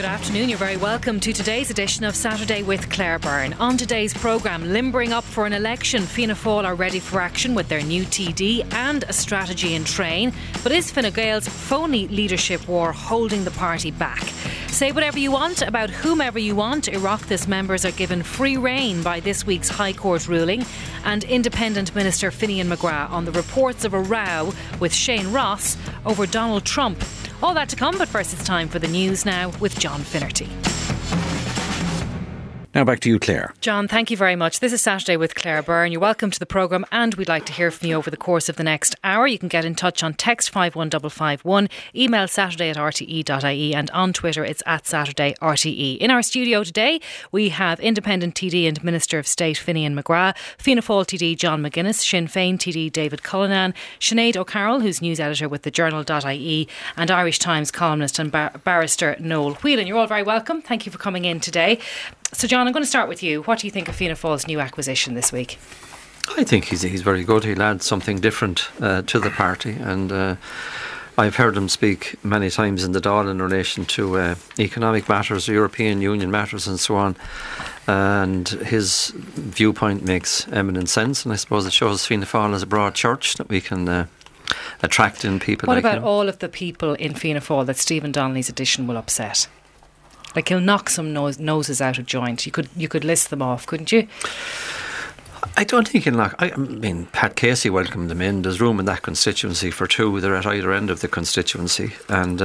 afternoon, you're very welcome to today's edition of Saturday with Claire Byrne. On today's programme, limbering up for an election, Fianna Fáil are ready for action with their new TD and a strategy in train. But is Fine Gael's phony leadership war holding the party back? Say whatever you want about whomever you want. Oireachtas members are given free rein by this week's High Court ruling. And Independent Minister Finian McGrath on the reports of a row with Shane Ross over Donald Trump. All that to come, but first it's time for the news now with John Finnerty. Now back to you, Claire. John, thank you very much. This is Saturday with Claire Byrne. You're welcome to the programme and we'd like to hear from you over the course of the next hour. You can get in touch on text 51551, email saturday@rte.ie and on Twitter it's @SaturdayRTE. In our studio today we have Independent TD and Minister of State Finian McGrath, Fianna Fáil TD John McGuinness, Sinn Féin TD David Cullinan, Sinead O'Carroll, who's news editor with the Journal.ie, and Irish Times columnist and barrister Noel Whelan. You're all very welcome. Thank you for coming in today. So John, I'm going to start with you. What do you think of Fianna Fáil's new acquisition this week? I think he's very good. He'll add something different to the party, and I've heard him speak many times in the Dáil in relation to economic matters, European Union matters and so on, and his viewpoint makes eminent sense, and I suppose it shows Fianna Fáil as a broad church that we can attract in people like him. What about all of the people in Fianna Fáil that Stephen Donnelly's addition will upset? Like, he'll knock some noses out of joint. You could list them off, couldn't you? I don't think he'll knock. I mean, Pat Casey welcomed them in. There's room in that constituency for two. They're at either end of the constituency, and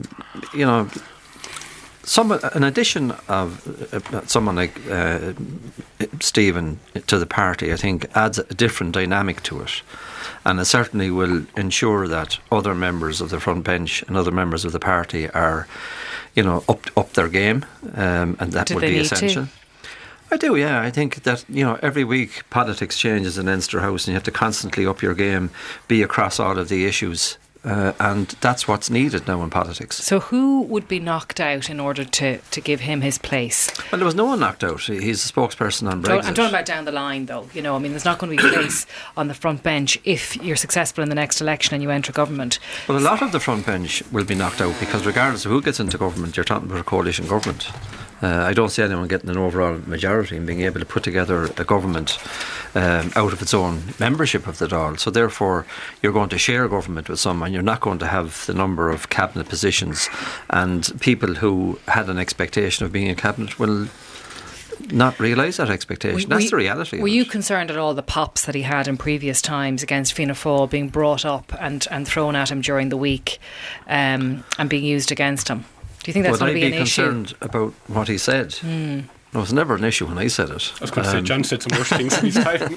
an addition of someone like Stephen to the party, I think, adds a different dynamic to it, and it certainly will ensure that other members of the front bench and other members of the party are, up their game, and that would be essential. I do, yeah. I think that, every week politics changes in Leinster House and you have to constantly up your game, be across all of the issues. And that's what's needed now in politics. So who would be knocked out in order to give him his place? Well, there was no one knocked out. He's a spokesperson on Brexit. I'm talking about down the line, though. There's not going to be a place on the front bench if you're successful in the next election and you enter government. Well, a lot of the front bench will be knocked out because regardless of who gets into government, you're talking about a coalition government. I don't see anyone getting an overall majority and being able to put together a government out of its own membership of the Dáil. So therefore you're going to share government with someone. You're not going to have the number of cabinet positions, and people who had an expectation of being in cabinet will not realise that expectation. That's the reality. Were you concerned at all the pops that he had in previous times against Fianna Fáil being brought up and thrown at him during the week and being used against him? Do you think that's going to be an issue? Would I be concerned about what he said? No, it was never an issue when I said it. I was going to say, John said some worse things in his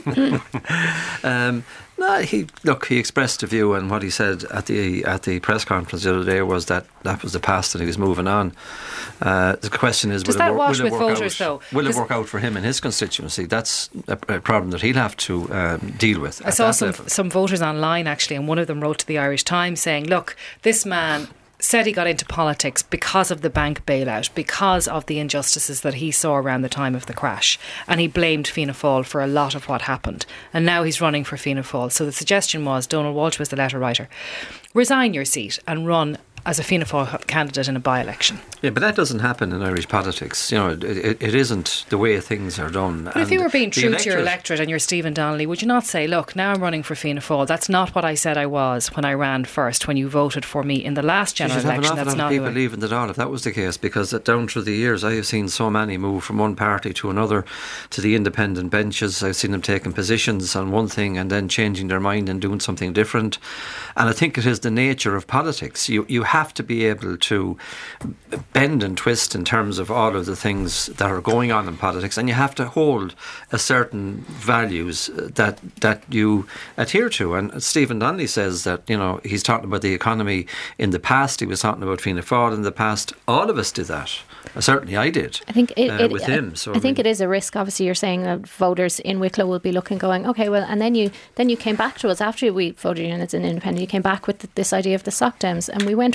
time. No, he expressed a view, and what he said at the press conference the other day was that was the past and he was moving on. The question is, will it work out for him in his constituency? That's a problem that he'll have to deal with. I saw some voters online actually, and one of them wrote to the Irish Times saying, look, this man said he got into politics because of the bank bailout, because of the injustices that he saw around the time of the crash, and he blamed Fianna Fáil for a lot of what happened, and now he's running for Fianna Fáil. So the suggestion was, Donald Walsh was the letter writer, resign your seat and run as a Fianna Fáil candidate in a by-election. Yeah, but that doesn't happen in Irish politics. It isn't the way things are done. But if you were being true to your electorate and you're Stephen Donnelly, would you not say, look, now I'm running for Fianna Fáil. That's not what I said I was when I ran first, when you voted for me in the last general election. That's not people leaving the Dáil if that was the case, because down through the years I have seen so many move from one party to another, to the independent benches. I've seen them taking positions on one thing and then changing their mind and doing something different. And I think it is the nature of politics. You have to be able to bend and twist in terms of all of the things that are going on in politics, and you have to hold a certain values that you adhere to. And Stephen Donnelly says that, he's talking about the economy in the past, he was talking about Fianna Fáil in the past. All of us did that. Certainly I did. I think with him. So I think it is a risk. Obviously you're saying that voters in Wicklow will be looking, going, okay, well, and then you came back to us after we voted in as an independent. You came back with this idea of the SOC Dems, and we went with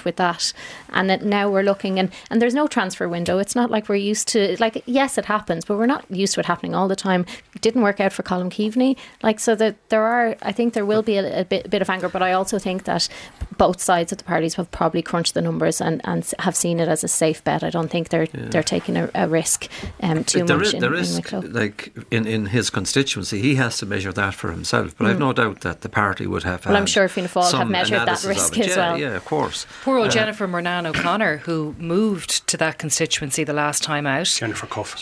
with that. And that now we're looking, and there's no transfer window. It's not like we're used to, like, yes, it happens, but we're not used to it happening all the time. It didn't work out for Colm Keaveney. Like, so that I think there will be a bit of anger, but I also think that both sides of the parties have probably crunched the numbers and have seen it as a safe bet. I don't think they're taking a risk too much in Wicklow. Like in his constituency, he has to measure that for himself. But I've no doubt that the party would have. Well, I'm sure Fianna Fáil have measured that risk as well. Yeah, of course. Poor old Jennifer Murnane O'Connor, who moved to that constituency the last time out. Jennifer Cuff.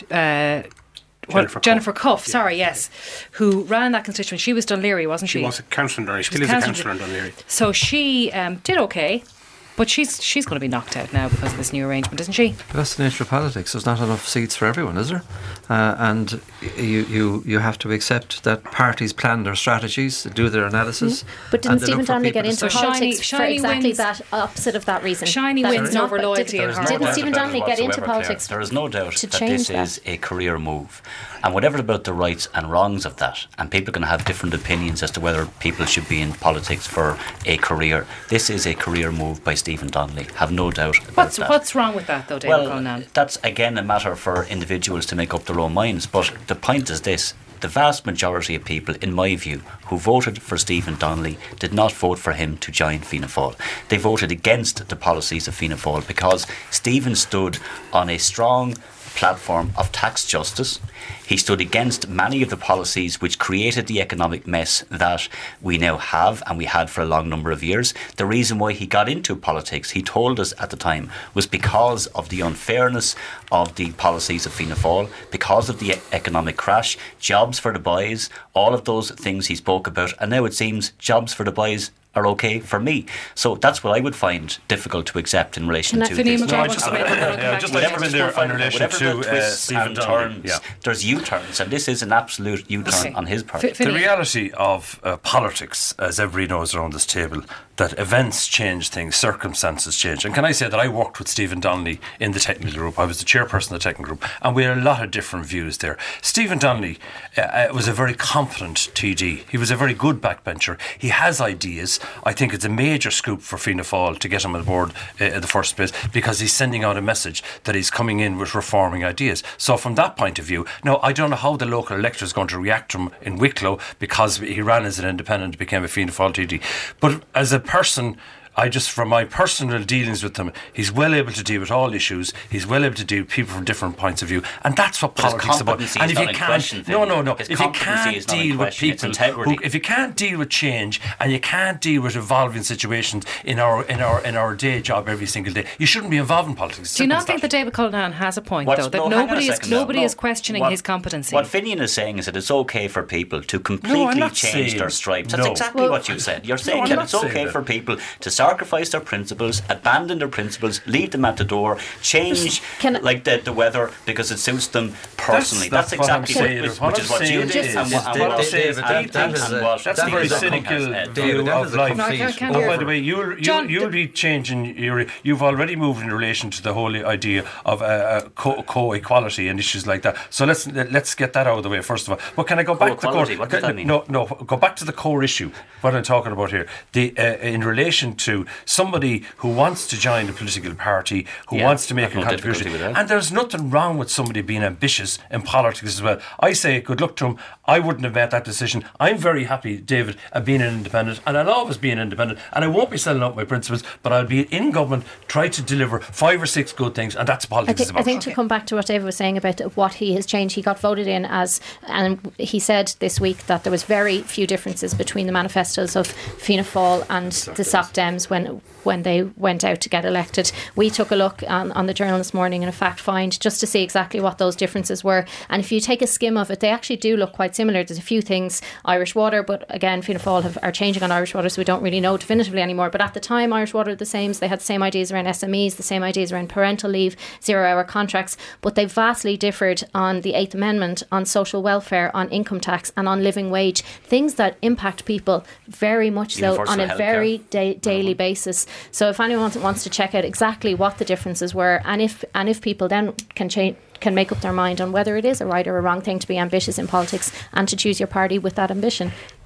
Jennifer Cuff, sorry, yes, who ran that constituency. She was Dunleary, wasn't she? She was a councillor in Dunleary. She still is a councillor in Dunleary. So she did okay, but she's going to be knocked out now because of this new arrangement, isn't she? That's the nature of politics. There's not enough seats for everyone, is there? And you have to accept that parties plan their strategies, do their analysis. But didn't Stephen Donnelly get into politics for exactly wins, that opposite of that reason? Shiny wins over loyalty and hard work. Didn't Stephen Donnelly get into politics? There is no doubt to that change this is a career move. And whatever about the rights and wrongs of that, and people can have different opinions as to whether people should be in politics for a career, this is a career move by Stephen Donnelly. Have no doubt about that. What's wrong with that, though, David Cullinane? That's again a matter for individuals to make up their own minds. But the point is this: the vast majority of people, in my view, who voted for Stephen Donnelly did not vote for him to join Fianna Fáil. They voted against the policies of Fianna Fáil because Stephen stood on a strong platform of tax justice. He stood against many of the policies which created the economic mess that we now have and we had for a long number of years. The reason why he got into politics, he told us at the time, was because of the unfairness of the policies of Fianna Fáil, because of the economic crash, jobs for the boys, all of those things he spoke about, and now it seems jobs for the boys are okay for me. So that's what I would find difficult to accept in relation to this. Whatever in relation to Stephen Donnelly. There's U-turns, and this is an absolute U-turn on his part. The reality of politics, as everybody knows around this table, that events change things, circumstances change. And can I say that I worked with Stephen Donnelly in the technical group. I was the chairperson of the technical group, and we had a lot of different views there. Stephen Donnelly was a very confident TD. He was a very good backbencher. He has ideas. I think it's a major scoop for Fianna Fáil to get him on board in the first place, because he's sending out a message that he's coming in with reforming ideas. So from that point of view, now I don't know how the local electorate is going to react to him in Wicklow, because he ran as an independent, became a Fianna Fáil TD. But as a person, from my personal dealings with him, he's well able to deal with all issues. He's well able to deal with people from different points of view, and that's what politics is about. And if you can't, if you can't deal with people, if you can't deal with change, and you can't deal with evolving situations in our day job every single day, you shouldn't be involved in politics. Do you not think that David Cullinane has a point, though, that nobody is questioning his competency? What Finian is saying is that it's okay for people to completely change their stripes. That's exactly what you said. You're saying that it's okay for people to sacrifice their principles, abandon their principles, leave them at the door, change like the weather because it suits them personally. That's exactly which is what you did. That's a very cynical view of life. By the way, you'll be changing. You've already moved in relation to the whole idea of co-equality and issues like that. So let's get that out of the way first of all. But can I go back to what does that mean? No, go back to the core issue. What I'm talking about here, in relation to somebody who wants to join a political party, who wants to make a contribution. And there's nothing wrong with somebody being ambitious in politics as well. I say good luck to him. I wouldn't have made that decision. I'm very happy, David, at being an independent, and I'll always be an independent, and I won't be selling out my principles, but I'll be in government, try to deliver 5 or 6 good things, and that's politics is about. I think to come back to what David was saying about what he has changed, he got voted in as, and he said this week that there was very few differences between the manifestos of Fianna Fáil and the Soc Dems when they went out to get elected. We took a look on the Journal this morning in a fact find just to see exactly what those differences were, and if you take a skim of it, they actually do look quite similar. There's a few things, Irish Water, but again Fianna Fáil are changing on Irish Water, so we don't really know definitively anymore, but at the time Irish Water were the same. They had the same ideas around SMEs, the same ideas around parental leave, 0-hour contracts, but they vastly differed on the 8th Amendment, on social welfare, on income tax and on living wage, things that impact people very much so on a very daily basis. So if anyone wants to check out exactly what the differences were, and if people then can make up their mind on whether it is a right or a wrong thing to be ambitious in politics and to choose your party with that ambition,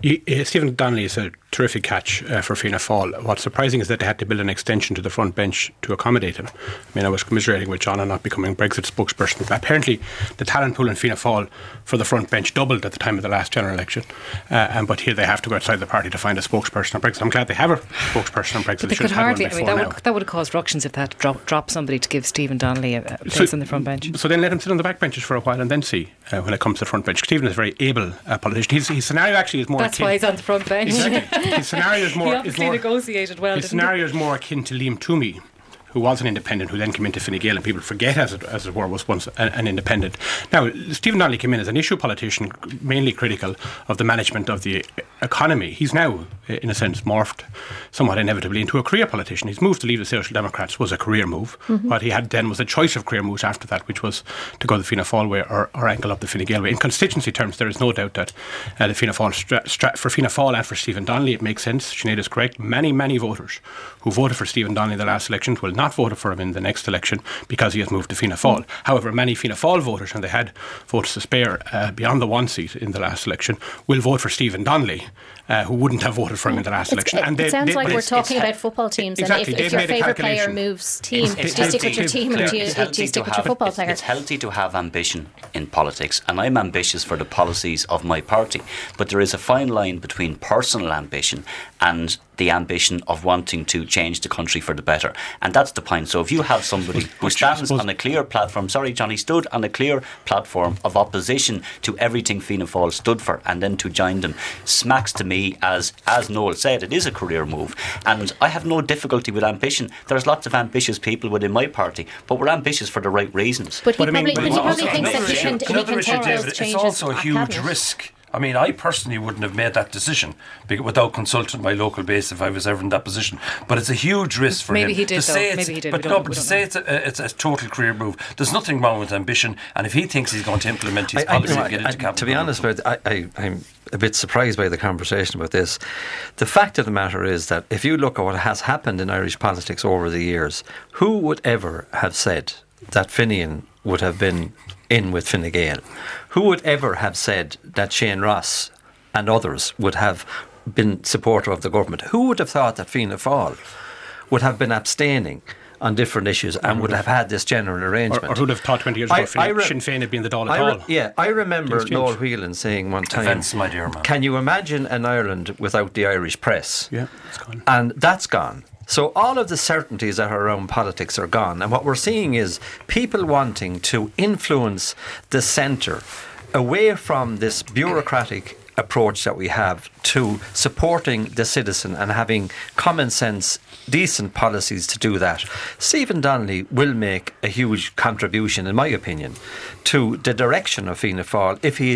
Stephen Donnelly is a terrific catch for Fianna Fáil. What's surprising is that they had to build an extension to the front bench to accommodate him. I mean, I was commiserating with John on not becoming Brexit spokesperson. Apparently, the talent pool in Fianna Fáil for the front bench doubled at the time of the last general election. But here they have to go outside the party to find a spokesperson on Brexit. I'm glad they have a spokesperson on Brexit. But they could hardly. I mean, that would have caused ructions if that dropped somebody to give Stephen Donnelly a place on the front bench. So then let him sit on the back benches for a while and then see when it comes to the front bench. Stephen is a very able politician. His scenario actually is more. That's why he's on the front bench. Exactly. His scenario is more. He obviously negotiated well. His scenario is more akin to Liam Toomey, who was an independent, who then came into Fine Gael, and people forget, as it were, was once an independent. Now, Stephen Donnelly came in as an issue politician, mainly critical of the management of the economy. He's now, in a sense, morphed somewhat inevitably into a career politician. His move to leave the Social Democrats was a career move. Mm-hmm. What he had then was a choice of career moves after that, which was to go the Fianna Fáil way or angle up the Fine Gael way. In constituency terms, there is no doubt that the Fianna Fáil, for Fianna Fáil and for Stephen Donnelly, it makes sense. Sinead is correct. Many, many voters who voted for Stephen Donnelly in the last elections will not vote for him in the next election because he has moved to Fianna Fáil. However, many Fianna Fáil voters, and they had votes to spare beyond the one seat in the last election, will vote for Stephen Donnelly, who wouldn't have voted for him in the last election. And it sounds like we're talking about football teams, exactly, and if your favourite player moves team, do you stick with your team or do you stick with your football player? It's healthy to have ambition in politics, and I'm ambitious for the policies of my party, but there is a fine line between personal ambition and the ambition of wanting to change the country for the better, and that's the point. So if you have somebody who stands on a clear platform, he stood on a clear platform of opposition to everything Fianna Fáil stood for, and then to join them smacks to me as Noel said, it is a career move, and I have no difficulty with ambition. There's lots of ambitious people within my party, but we're ambitious for the right reasons. But he probably thinks that he can change. It's also a huge risk. I mean, I personally wouldn't have made that decision without consulting my local base if I was ever in that position. But it's a huge risk for him. Maybe he did. But to say it's a total career move, there's nothing wrong with ambition. And if he thinks he's going to implement his policy and get into cabinet, to be honest, I'm a bit surprised by the conversation about this. The fact of the matter is that if you look at what has happened in Irish politics over the years, who would ever have said that Finian would have been in with Fine Gael? Who would ever have said that Shane Ross and others would have been supportive of the government? Who would have thought that Fianna Fáil would have been abstaining on different issues and would have had this general arrangement? Or who would have thought 20 years ago Sinn Féin had been the Dáil at all? I remember Noel Whelan saying one time, Defence, my dear man. Can you imagine an Ireland without the Irish press? Yeah, it's gone. And that's gone. So all of the certainties that are around politics are gone. And what we're seeing is people wanting to influence the centre away from this bureaucratic approach that we have to supporting the citizen and having common sense, decent policies to do that. Stephen Donnelly will make a huge contribution, in my opinion, to the direction of Fianna Fáil if he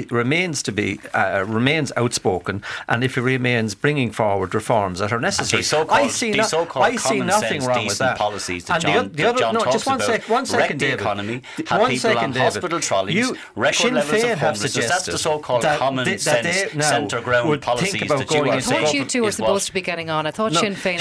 remains outspoken and if he remains bringing forward reforms that are necessary. I see nothing wrong with that. Policies that John talks about, one second, David. Economy, have people on hospital trolleys, record levels of homelessness. That's the so-called common sense centre ground policies that you are saying. I thought you two were supposed to be getting on. I thought Sinn Féin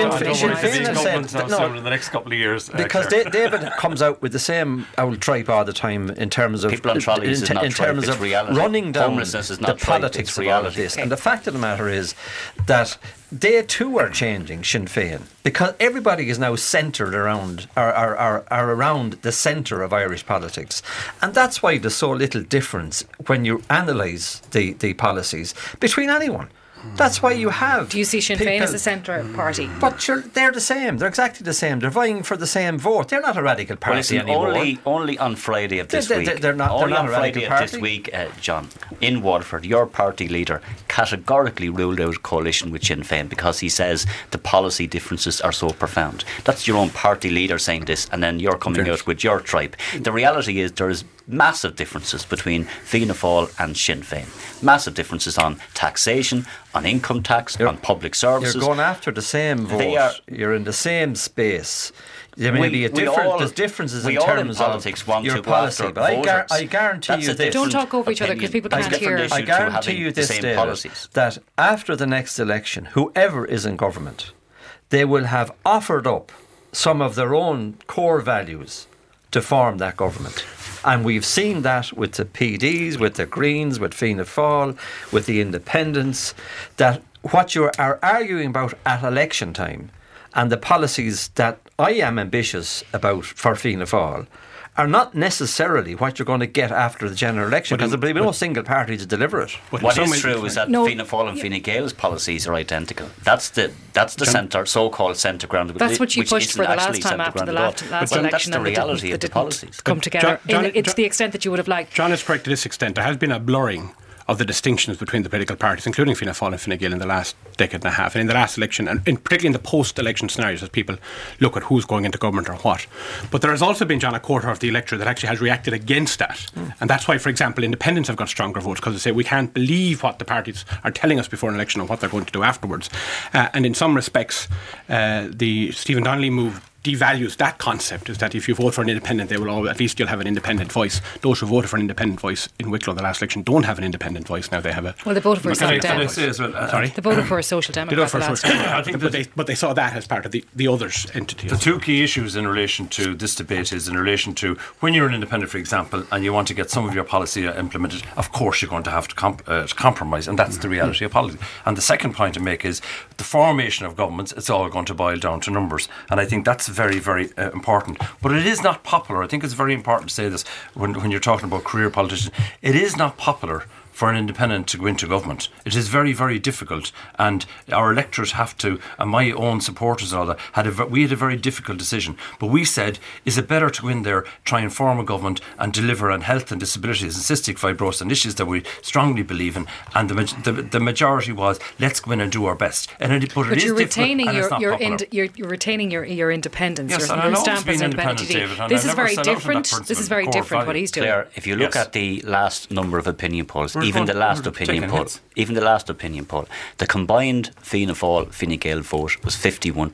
have said in the next couple of years. Because David comes out with the same old tripe all the time in terms of people on trolleys is not in terms tripe, of reality. Running down Homelessness is not the politics tripe, it's reality. Of this. And the fact of the matter is that they too are changing Sinn Féin because everybody is now centred around are around the centre of Irish politics, and that's why there's so little difference when you analyse the policies between anyone. That's why you have. Do you see Sinn Féin as a centre party? But sure, they're the same. They're exactly the same. They're vying for the same vote. They're not a radical party anymore. Only on Friday of this week. They're not on a Friday radical party. Of this week, John, in Waterford, your party leader categorically ruled out a coalition with Sinn Féin because he says the policy differences are so profound. That's your own party leader saying this, and then you're coming out with your tribe. The reality is there is massive differences between Fianna Fáil and Sinn Féin. Massive differences on taxation, on income tax, on public services. You're going after the same vote. You're in the same space. There may be there's differences in terms of your policy, but I guarantee you this. Don't talk over each other because people can't hear. I guarantee you this, David, that after the next election, whoever is in government, they will have offered up some of their own core values to form that government. And we've seen that with the PDs, with the Greens, with Fianna Fáil, with the Independents, that what you are arguing about at election time and the policies that I am ambitious about for Fianna Fáil are not necessarily what you're going to get after the general election, because there will be no single party to deliver it. What is true is that Fianna Fáil and Fine Gael's policies are identical. That's the centre, so-called centre ground. That's what you pushed for the last time after the last election. That's the reality of the policies. Come together. It's the extent that you would have liked. John is correct to this extent. There has been a blurring of the distinctions between the political parties, including Fianna Fáil and Fine Gael, in the last decade and a half, and in the last election, and particularly in the post-election scenarios as people look at who's going into government or what. But there has also been, John, a quarter of the electorate that actually has reacted against that. And that's why, for example, independents have got stronger votes, because they say we can't believe what the parties are telling us before an election and what they're going to do afterwards. And in some respects, the Stephen Donnelly move devalues that concept, is that if you vote for an independent, at least you'll have an independent voice. Those who voted for an independent voice in Wicklow the last election don't have an independent voice now. They have a... Well, they voted for a Social Democrat. Sorry? They voted for a Social Democrat. But they saw that as part of the others entity. The two key issues in relation to this debate is in relation to when you're an independent, for example, and you want to get some of your policy implemented, of course you're going to have to compromise, and that's the reality of politics. And the second point to make is the formation of governments, it's all going to boil down to numbers. And I think that's very, very important. But it is not popular. I think it's very important to say this when you're talking about career politicians. It is not popular for an independent to go into government. It is very, very difficult, and our electorate have to, and my own supporters and all that, we had a very difficult decision. But we said, is it better to go in there, try and form a government and deliver on health and disabilities and cystic fibrosis and issues that we strongly believe in? And the majority was, let's go in and do our best. But you're retaining you're retaining your independence. Yes, your and I've stamp always as been independent, David. This is very different. This is very different what he's doing. Claire, if you look at the last number of opinion polls, even the last opinion poll, the combined Fianna Fáil, Fine Gael vote was 51%.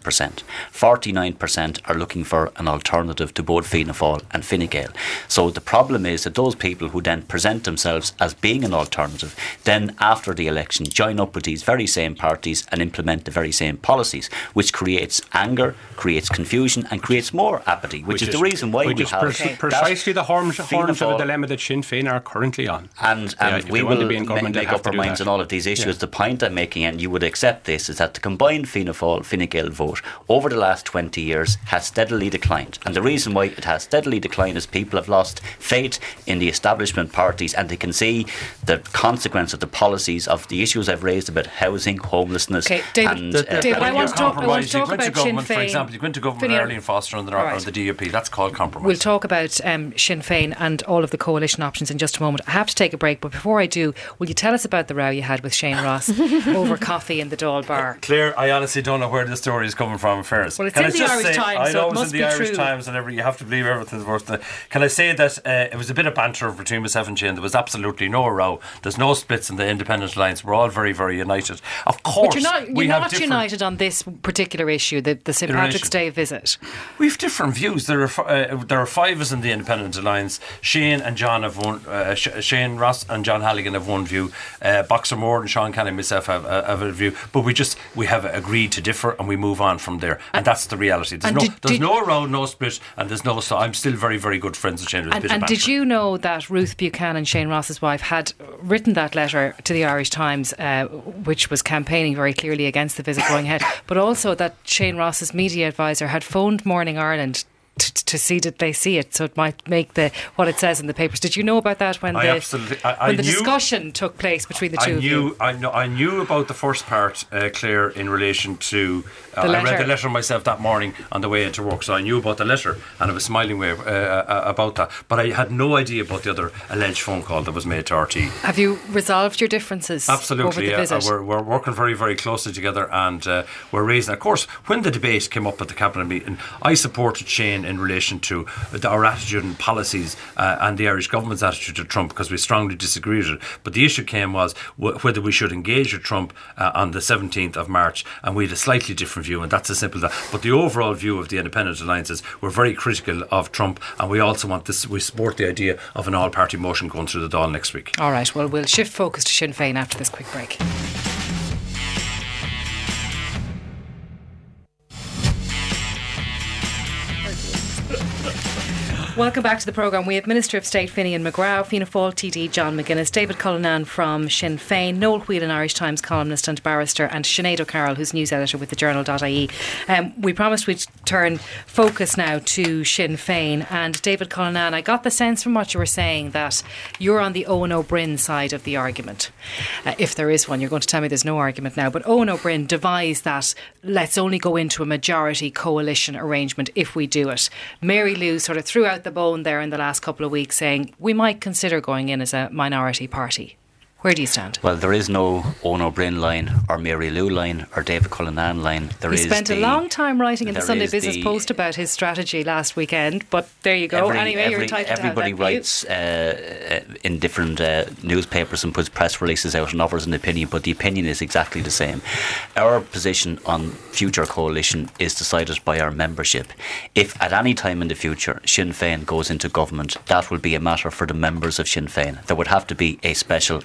49% are looking for an alternative to both Fianna Fáil and Fine Gael. So the problem is that those people who then present themselves as being an alternative, then after the election join up with these very same parties and implement the very same policies, which creates anger, creates confusion, and creates more apathy, which is the reason why we have precisely the horns of the dilemma that Sinn Féin are currently on. And we will make up our minds on all of these issues. Yeah. The point I'm making, and you would accept this, is that the combined Fianna Fáil, Fine Gael vote over the last 20 years has steadily declined. And the reason why it has steadily declined is people have lost faith in the establishment parties, and they can see the consequence of the policies of the issues I've raised about housing, homelessness. Okay, David, I want to talk about Sinn Féin. For example, you go into government with Arlene Foster and the DUP. That's called compromise. We'll talk about Sinn Féin and all of the coalition options in just a moment. I have to take a break, but before I do, will you tell us about the row you had with Shane Ross over coffee in the Dáil bar? Claire, I honestly don't know where the story is coming from, in fairness. Well, it's in the Irish Times, so it must be true. I know it's in the Irish Times, and you have to believe everything's worth it. Can I say that it was a bit of banter between myself and Shane? There was absolutely no row. There's no splits in the Independent Alliance. We're all very, very united. Of course, but you're not united on this particular issue, the St Patrick's Day visit. We have different views. There are five of us in the Independent Alliance. Shane and John have one. Shane Ross and John Halligan have one view. Boxer Moore and Sean Canning and myself have a view, but we have agreed to differ, and we move on from there, and that's the reality. There's no row, no split, and there's no. So I'm still very, very good friends with Shane. And did you know that Ruth Buchanan, Shane Ross's wife, had written that letter to the Irish Times, which was campaigning very clearly against the visit going ahead, but also that Shane Ross's media advisor had phoned Morning Ireland to see that they see it, so it might make what it says in the papers. Did you know about that when the discussion took place between the two of you? I knew about the first part, Claire, in relation to I read the letter myself that morning on the way into work, so I knew about the letter, and I was smiling away about that, but I had no idea about the other alleged phone call that was made to RT. Have you resolved your differences? Absolutely, over the visit? We're working very, very closely together, and we're raising, of course, when the debate came up at the cabinet meeting, I supported Shane in relation to our attitude and policies and the Irish government's attitude to Trump, because we strongly disagreed with it. But the issue came was whether we should engage with Trump on the 17th of March, and we had a slightly different view, and that's as simple as that. But the overall view of the Independent Alliances, we're very critical of Trump, and we also want this. We support the idea of an all-party motion going through the Dáil next week. All right, well, we'll shift focus to Sinn Féin after this quick break. Welcome back to the programme. We have Minister of State Finian McGrath, Fianna Fáil TD John McGuinness, David Cullinan from Sinn Féin, Noel Whelan, Irish Times columnist and barrister, and Sinead O'Carroll, who's news editor with thejournal.ie. We promised we'd turn focus now to Sinn Féin. And David Cullinan, I got the sense from what you were saying that you're on the Owen O'Brien side of the argument. If there is one, you're going to tell me there's no argument now. But Owen O'Brien devised that let's only go into a majority coalition arrangement if we do it. Mary Lou sort of threw out the bone there in the last couple of weeks saying we might consider going in as a minority party. Where do you stand? Well, there is no Owen O'Brien line or Mary Lou line or David Cullinan line. He spent a long time writing in the Sunday Business Post about his strategy last weekend, but there you go. Anyway, you're entitled to have that everybody writes in different newspapers and puts press releases out and offers an opinion, but the opinion is exactly the same. Our position on future coalition is decided by our membership. If at any time in the future Sinn Féin goes into government, that will be a matter for the members of Sinn Féin. There would have to be a special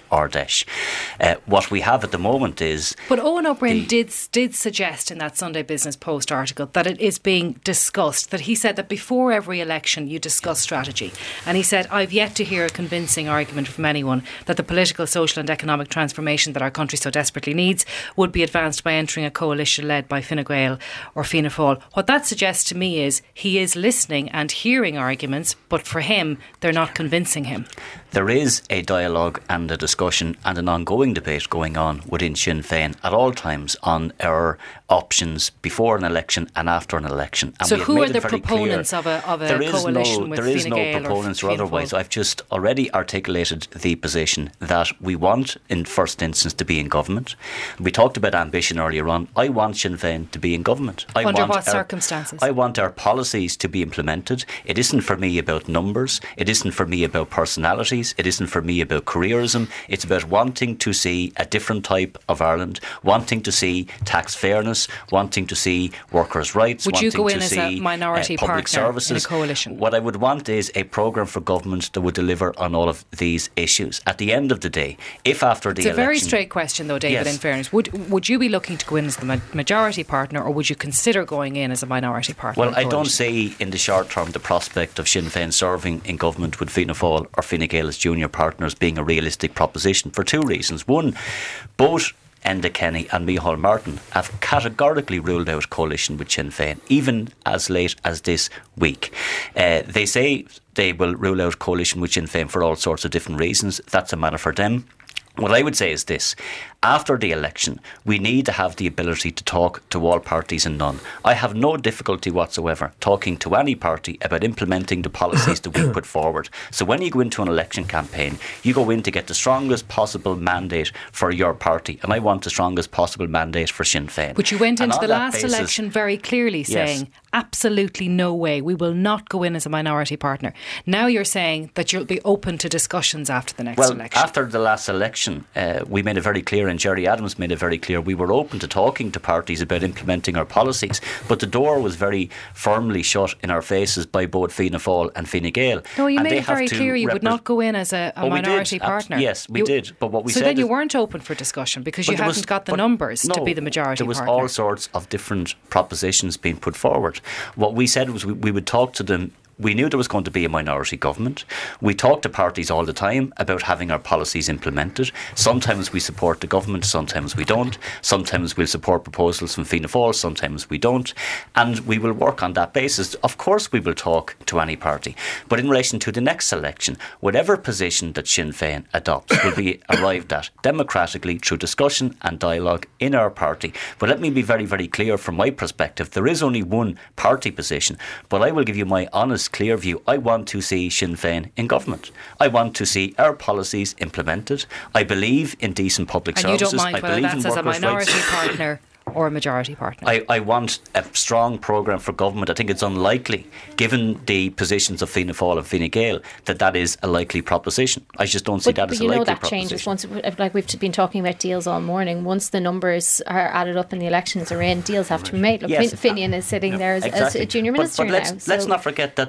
what we have at the moment is... But Owen O'Brien did suggest in that Sunday Business Post article that it is being discussed, that he said that before every election you discuss strategy. And he said, I've yet to hear a convincing argument from anyone that the political, social and economic transformation that our country so desperately needs would be advanced by entering a coalition led by Fine Gael or Fianna Fáil. What that suggests to me is he is listening and hearing arguments, but for him, they're not convincing him. There is a dialogue and a discussion and an ongoing debate going on within Sinn Féin at all times on our options before an election and after an election. And so who are the proponents of a coalition with Fine Gael? There is no proponents or otherwise. I've just already articulated the position that we want in first instance to be in government. We talked about ambition earlier on. I want Sinn Féin to be in government. Under what circumstances? I want our policies to be implemented. It isn't for me about numbers. It isn't for me about personalities. It isn't for me about careerism. It's about wanting to see a different type of Ireland, wanting to see tax fairness, wanting to see workers' rights. Would you go in as a minority public partner services. in a coalition? What I would want is a programme for government that would deliver on all of these issues. At the end of the day, if after the election... It's a very straight question though, David, yes. In fairness. Would you be looking to go in as the majority partner, or would you consider going in as a minority partner? Well, I don't see in the short term the prospect of Sinn Féin serving in government with Fianna Fáil or Fine Gael as junior partners being a realistic proposition for two reasons. One, both Enda Kenny and Micheál Martin have categorically ruled out coalition with Sinn Féin, even as late as this week. They say they will rule out coalition with Sinn Féin for all sorts of different reasons. That's a matter for them. What I would say is this. After the election, we need to have the ability to talk to all parties and none. I have no difficulty whatsoever talking to any party about implementing the policies that we put forward. So when you go into an election campaign, you go in to get the strongest possible mandate for your party. And I want the strongest possible mandate for Sinn Féin. But you went into the last election very clearly saying, absolutely no way, we will not go in as a minority partner. Now you're saying that you'll be open to discussions after the next election. After the last election, we made it very clear, and Jerry Adams made it very clear, we were open to talking to parties about implementing our policies, but the door was very firmly shut in our faces by both Fianna Fáil and Fine Gael. No, you made it very clear you would not go in as a minority partner. Yes, we did. But what we said, so then you weren't open for discussion because you hadn't got the numbers to be the majority partner. There was all sorts of different propositions being put forward. What we said was we would talk to them. We knew there was going to be a minority government. We talk to parties all the time about having our policies implemented. Sometimes we support the government, sometimes we don't. Sometimes we'll support proposals from Fianna Fáil, sometimes we don't. And we will work on that basis. Of course we will talk to any party. But in relation to the next election, whatever position that Sinn Féin adopts will be arrived at democratically through discussion and dialogue in our party. But let me be very, very clear from my perspective. There is only one party position, but I will give you my honest clear view. I want to see Sinn Féin in government. I want to see our policies implemented. I believe in decent public services. And you don't mind whether that's as a minority partner or a majority partner? I want a strong programme for government. I think it's unlikely, given the positions of Fianna Fáil and Fine Gael, that is a likely proposition. I just don't see that as a likely proposition. But you know that changes once, like we've been talking about deals all morning, once the numbers are added up and the elections are in, deals have to be made. Look, yes. Finian is sitting there as a junior minister but let's not forget that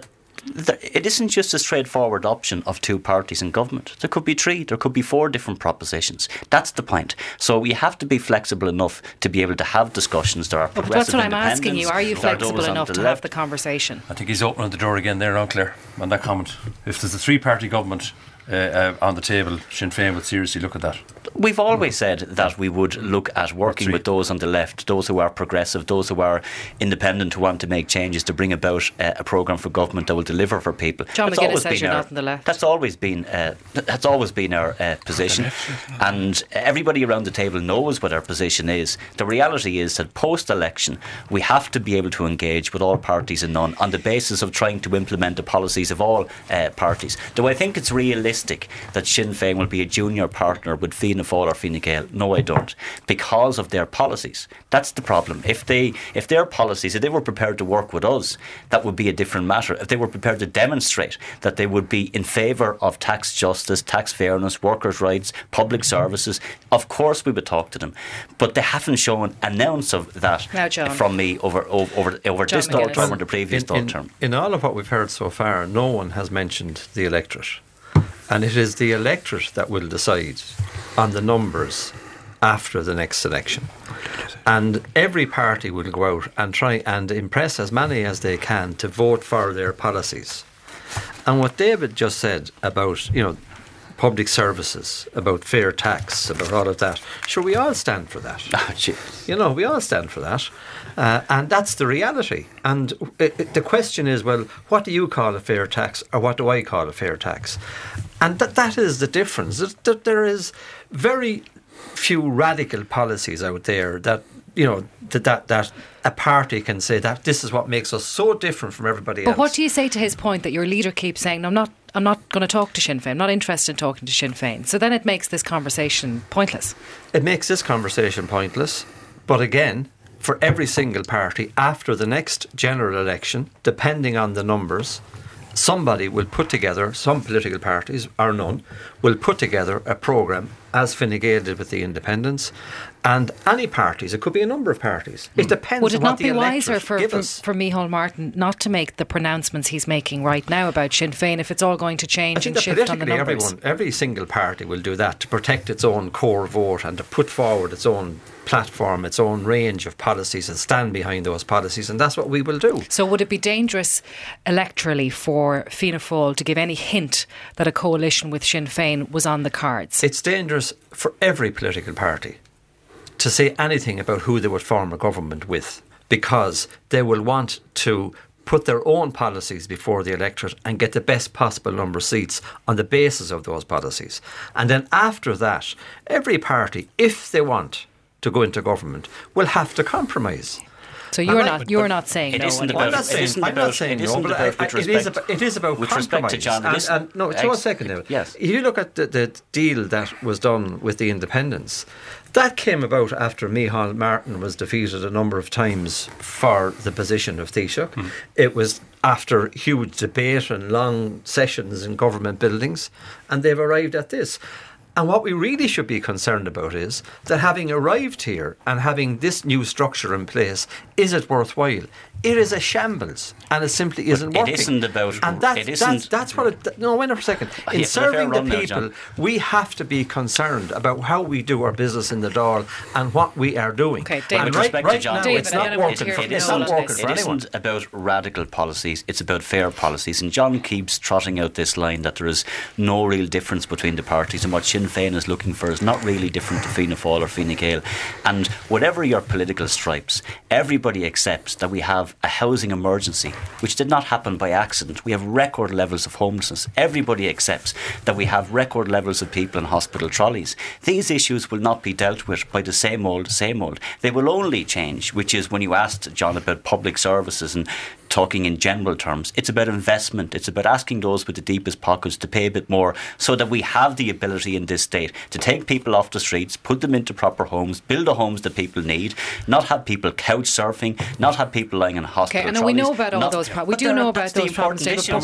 It isn't just a straightforward option of two parties in government. There could be three, there could be four different propositions. That's the point. So you have to be flexible enough to be able to have discussions. There are progressive That's what I'm independents, asking you. Are you there flexible those on enough the to left. have the conversation? I think he's opening the door again there now, Claire, on that comment. If there's a three-party government on the table, Sinn Féin would seriously look at that. We've always said that we would look at working with those on the left, those who are progressive, those who are independent, who want to make changes to bring about a programme for government that will deliver for people. John McGuinness says you're not on the left. That's always been our position, and everybody around the table knows what our position is. The reality is that post-election we have to be able to engage with all parties and none on the basis of trying to implement the policies of all parties. Do I think it's realistic that Sinn Féin will be a junior partner with Fianna Fáil or Fine Gael? No, I don't, because of their policies. That's the problem. If their policies, if they were prepared to work with us, that would be a different matter. If they were prepared to demonstrate that they would be in favour of tax justice, tax fairness, workers' rights, public services, of course we would talk to them. But they haven't shown an ounce of that from me over this thought term or the previous thought term. In all of what we've heard so far, no one has mentioned the electorate. And it is the electorate that will decide on the numbers after the next election. And every party will go out and try and impress as many as they can to vote for their policies. And what David just said about, public services, about fair tax, about all of that, sure, we all stand for that. We all stand for that. And that's the reality. And the question is, well, what do you call a fair tax, or what do I call a fair tax? And that is the difference. There is very few radical policies out there that that a party can say that this is what makes us so different from everybody else. But what do you say to his point that your leader keeps saying, I'm not going to talk to Sinn Féin, I'm not interested in talking to Sinn Féin? So then it makes this conversation pointless. It makes this conversation pointless. But again, for every single party, after the next general election, depending on the numbers, somebody will put together, some political parties, or none, will put together a programme, as Fine Gael did with the independents, and any parties, it could be a number of parties. It depends Would it on what not the be electorate wiser give us. for Micheál Martin not to make the pronouncements he's making right now about Sinn Féin if it's all going to change and shift on the numbers? Every single party will do that to protect its own core vote and to put forward its own platform, its own range of policies, and stand behind those policies, and that's what we will do. So would it be dangerous electorally for Fianna Fáil to give any hint that a coalition with Sinn Féin was on the cards? It's dangerous for every political party to say anything about who they would form a government with, because they will want to put their own policies before the electorate and get the best possible number of seats on the basis of those policies. And then after that, every party, if they want to go into government, will have to compromise. So you're not saying no. I'm not saying no, but it is about with compromise. Respect to John, and no, just 1 second now. Yes. If you look at the deal that was done with the independents, that came about after Micheál Martin was defeated a number of times for the position of Taoiseach. It was after huge debate and long sessions in government buildings, and they've arrived at this. And what we really should be concerned about is that having arrived here and having this new structure in place, is it worthwhile? It is a shambles, and it simply isn't working. It isn't about... And that's what it... No, wait a second. In serving the people, we have to be concerned about how we do our business in the Dáil and what we are doing. Okay, David. With respect to John, now, it's not working for anyone. It isn't about radical policies, it's about fair policies. And John keeps trotting out this line that there is no real difference between the parties, and what Sinn Féin is looking for is not really different to Fianna Fáil or Fine Gael. And whatever your political stripes, everybody accepts that we have a housing emergency, which did not happen by accident. We have record levels of homelessness. Everybody accepts that we have record levels of people in hospital trolleys. These issues will not be dealt with by the same old. They will only change, which is when you asked John about public services and talking in general terms, it's about investment. It's about asking those with the deepest pockets to pay a bit more so that we have the ability in this state to take people off the streets, put them into proper homes, build the homes that people need, not have people couch surfing, not have people lying in hospital trolleys. And we know about all those problems. We do know about those problems, David. But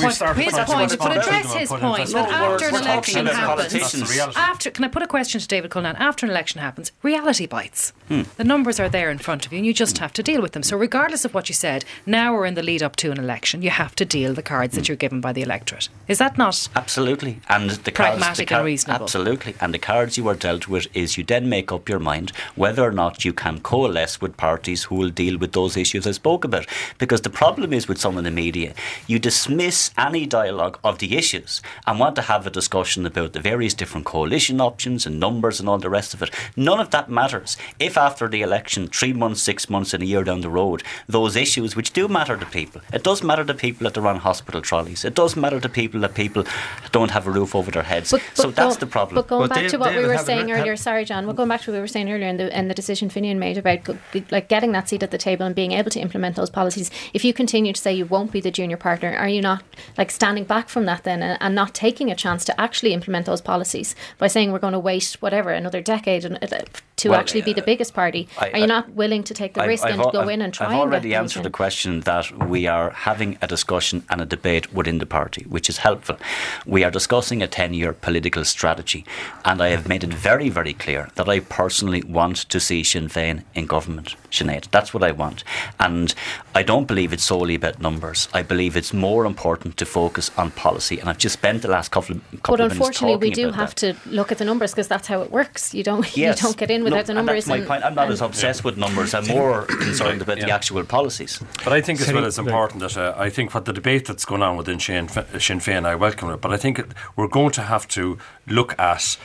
address his point that after an election happens, can I put a question to David Cullinane? After an election happens, reality bites. The numbers are there in front of you and you just have to deal with them. So regardless of what you said, now we're in the lead up to an election, you have to deal the cards that you're given by the electorate. Is that not absolutely? And the pragmatic and reasonable? Absolutely. And the cards you are dealt with is you then make up your mind whether or not you can coalesce with parties who will deal with those issues I spoke about. Because the problem is with some of the media, you dismiss any dialogue of the issues and want to have a discussion about the various different coalition options and numbers and all the rest of it. None of that matters if after the election, 3 months, 6 months and a year down the road, those issues which do matter to people, it does matter to people that they're on hospital trolleys, it does matter to people that people don't have a roof over their heads. So that's the problem. But going back to what we were saying earlier, sorry John, going back to what we were saying earlier in the decision Finian made about like getting that seat at the table and being able to implement those policies, if you continue to say you won't be the junior partner, are you not like standing back from that then and not taking a chance to actually implement those policies by saying we're going to wait whatever another decade to actually be the biggest party? Are you not willing to take the risk and go in and try? I've already answered the question that we are having a discussion and a debate within the party, which is helpful. We are discussing a 10-year political strategy, and I have made it very, very clear that I personally want to see Sinn Féin in government. Sinead, that's what I want. And I don't believe it's solely about numbers. I believe it's more important to focus on policy, and I've just spent the last couple of minutes talking about that. But unfortunately we do have to look at the numbers because that's how it works. You don't get in without the numbers. And that's my point. I'm not as obsessed with numbers. I'm more concerned about the actual policies. But I think as well it's important that I think what the debate that's going on within Sinn Féin, I welcome it, but I think we're going to have to look at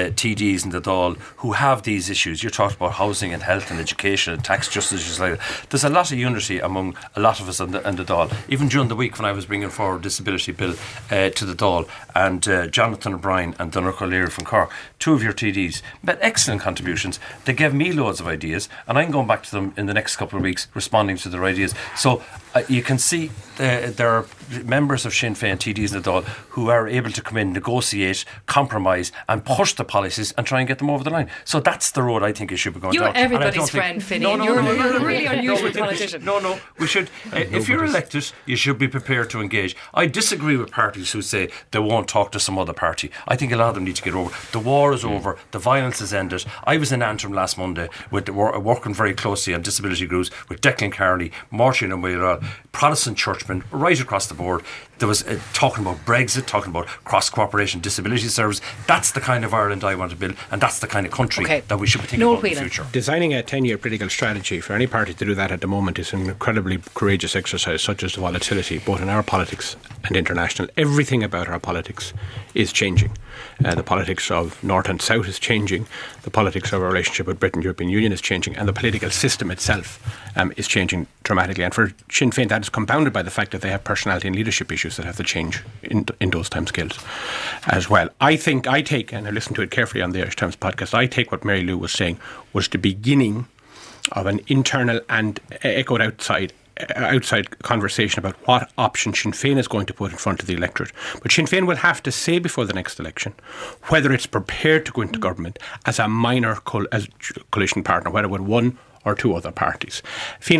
TDs in the Dáil who have these issues. You talked about housing and health and education and tax justice issues like that. There's a lot of unity among a lot of us in the Dáil. Even during the week when I was bringing forward a disability bill to the Dáil, and Jonathan O'Brien and Donald O'Leary from Cork, two of your TDs, made excellent contributions. They gave me loads of ideas, and I'm going back to them in the next couple of weeks responding to their ideas. So you can see there are members of Sinn Féin TDs in the Dáil who are able to come in, negotiate, compromise and push the policies and try and get them over the line. So that's the road I think you should be going down. You're everybody's friend, Finian. You're a really unusual politician. No, we should. If you're elected, you should be prepared to engage. I disagree with parties who say they won't talk to some other party. I think a lot of them need to get over. The war is over. The violence is ended. I was in Antrim last Monday working very closely on disability groups with Declan Carney, Martin and Wales, Protestant churchmen right across the board. There was talking about Brexit, talking about cross-cooperation disability service. That's the kind of Ireland I want to build, and that's the kind of country that we should be thinking about in the future. Designing a 10-year political strategy for any party to do that at the moment is an incredibly courageous exercise, such as the volatility, both in our politics and international. Everything about our politics is changing. The politics of North and South is changing. The politics of our relationship with Britain, European Union is changing, and the political system itself is changing dramatically. And for Sinn Féin, that is compounded by the fact that they have personality and leadership issues that have to change in those timescales as well. I take, and I listened to it carefully on the Irish Times podcast, I take what Mary Lou was saying was the beginning of an internal and echoed outside conversation about what option Sinn Féin is going to put in front of the electorate. But Sinn Féin will have to say before the next election whether it's prepared to go into government as a minor coalition partner, whether with one or two other parties. Fianna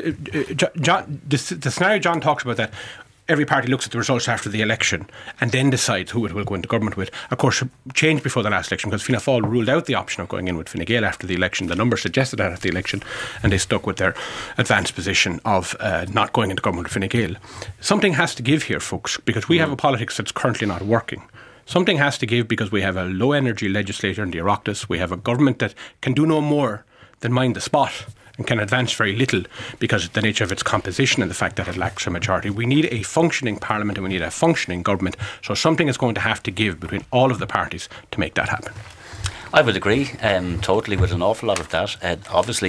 Fáil, the scenario John talks about, that every party looks at the results after the election and then decides who it will go into government with, of course, changed before the last election because Fianna Fáil ruled out the option of going in with Fine Gael after the election. The numbers suggested that after the election, and they stuck with their advanced position of not going into government with Fine Gael. Something has to give here, folks, because we have a politics that's currently not working. Something has to give because we have a low-energy legislature in the Oireachtas. We have a government that can do no more than mind the spot and can advance very little because of the nature of its composition and the fact that it lacks a majority. We need a functioning parliament and we need a functioning government. So something is going to have to give between all of the parties to make that happen. I would agree totally with an awful lot of that. Obviously,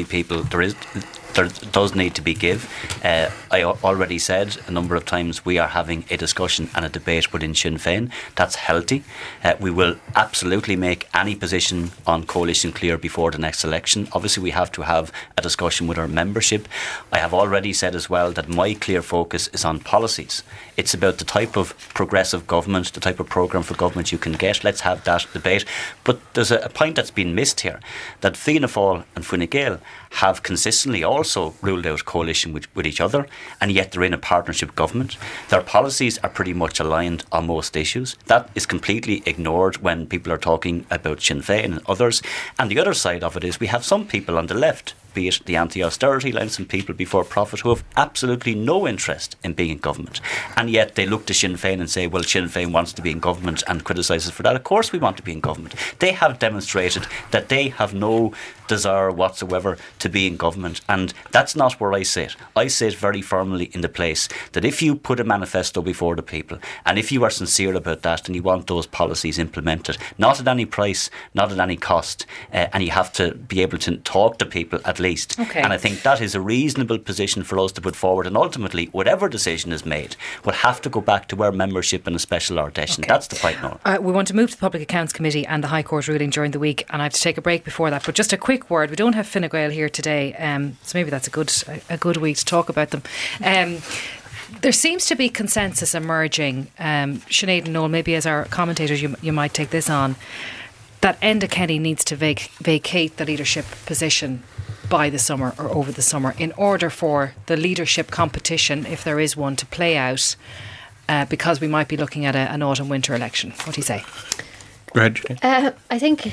there does need to be give. I already said a number of times we are having a discussion and a debate within Sinn Féin. That's healthy. We will absolutely make any position on coalition clear before the next election. Obviously, we have to have a discussion with our membership. I have already said as well that my clear focus is on policies. It's about the type of progressive government, the type of programme for government you can get. Let's have that debate. But there's a point that's been missed here, that Fianna Fáil and Fine Gael have consistently also ruled out coalition with each other, and yet they're in a partnership government. Their policies are pretty much aligned on most issues. That is completely ignored when people are talking about Sinn Féin and others. And the other side of it is we have some people on the left, be it the anti-austerity alliance and People Before Profit, who have absolutely no interest in being in government, and yet they look to Sinn Féin and say, well, Sinn Féin wants to be in government, and criticise us for that. Of course we want to be in government. They have demonstrated that they have no desire whatsoever to be in government, and that's not where I sit. I sit very firmly in the place that if you put a manifesto before the people, and if you are sincere about that and you want those policies implemented, not at any price, not at any cost, and you have to be able to talk to people at least. Okay. And I think that is a reasonable position for us to put forward, and ultimately whatever decision is made will have to go back to our membership in a special ordination. Okay. That's the point now. We want to move to the Public Accounts Committee and the High Court ruling during the week, and I have to take a break before that, but just a quick word. We don't have Fine Gael here today, so maybe that's a good week to talk about them. There seems to be consensus emerging, Sinead and Noel, maybe as our commentators you might take this on, that Enda Kenny needs to vacate the leadership position by the summer or over the summer in order for the leadership competition, if there is one, to play out, because we might be looking at an autumn-winter election. What do you say? Go ahead, Sinead. I think